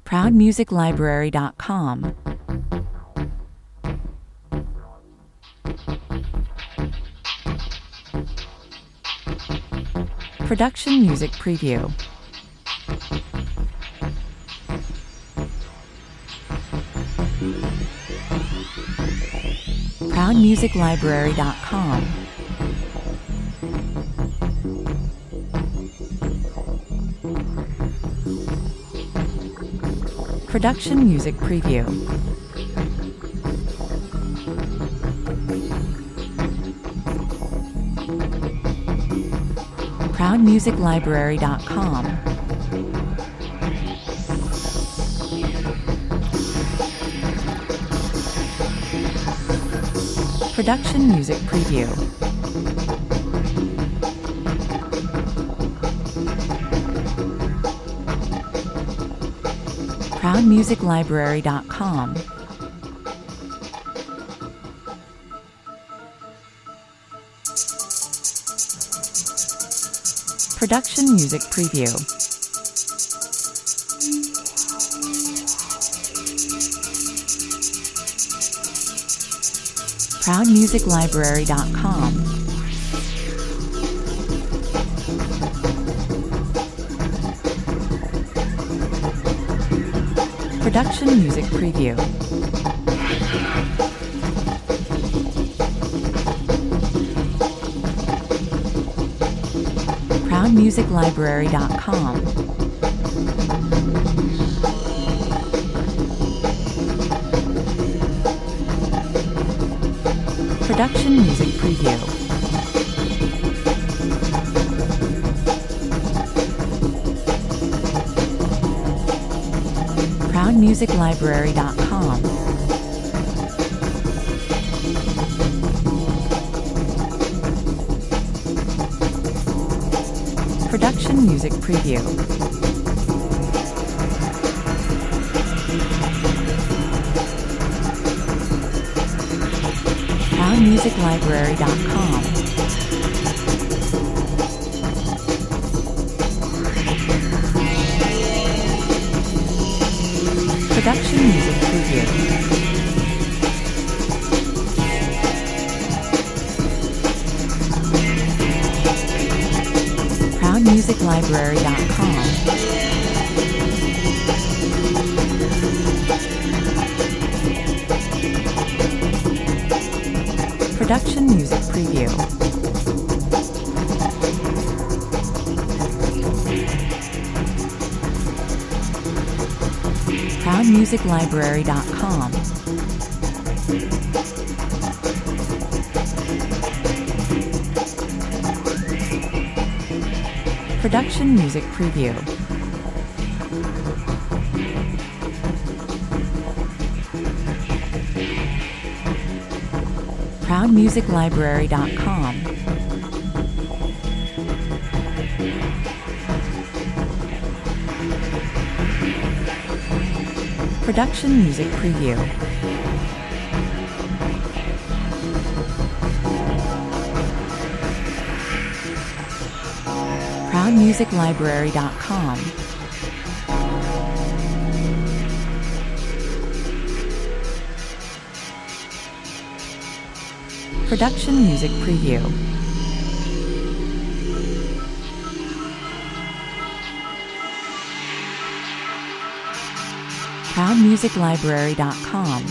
ProudMusicLibrary.com. Production Music Preview. ProudMusicLibrary.com. Production Music Preview. ProudMusicLibrary.com. Production Music Preview. ProudMusicLibrary.com. Production Music Preview. ProudMusicLibrary.com. Production Music Preview. ProudMusicLibrary.com. Production Music Preview. ProudMusicLibrary.com. Production Music Preview. ProudMusicLibrary.com. Production Music Preview. ProudMusicLibrary.com. Production Music Preview. ProudMusicLibrary.com. Production Music Preview. ProudMusicLibrary.com. Production Music Preview. ProudMusicLibrary.com. Production Music Preview. ProudMusicLibrary.com.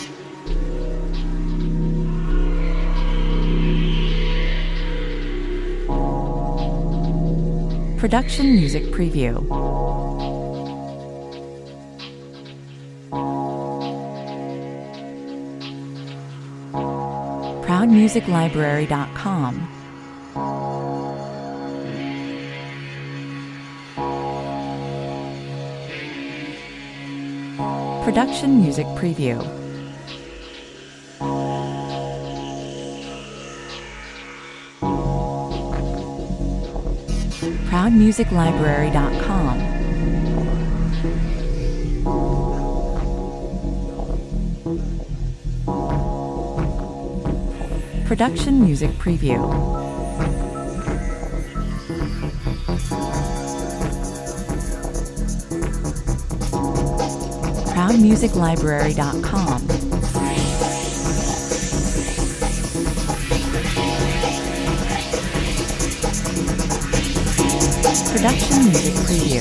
Production Music Preview. ProudMusicLibrary.com. Production Music Preview. ProudMusicLibrary.com. Production Music Preview. ProudMusicLibrary.com. Production Music Preview.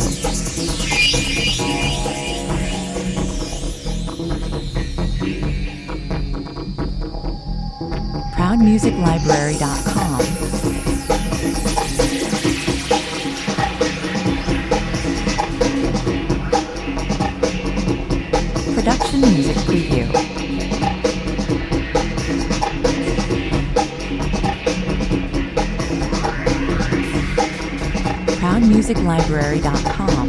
ProudMusicLibrary.com. Production Music Preview. ProudMusicLibrary.com.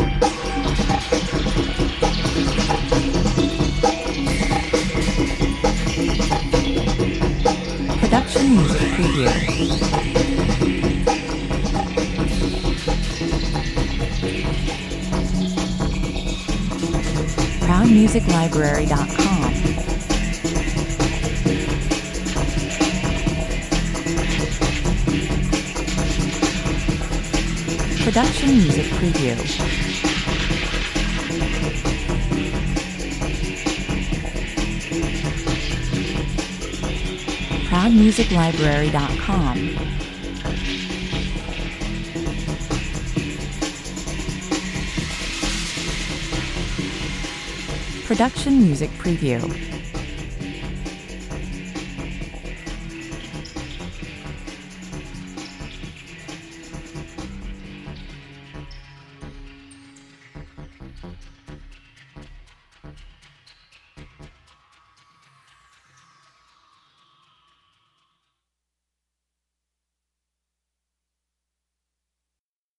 Production Music Preview. ProudMusicLibrary.com. Production Music Preview. ProudMusicLibrary.com. Production Music Preview.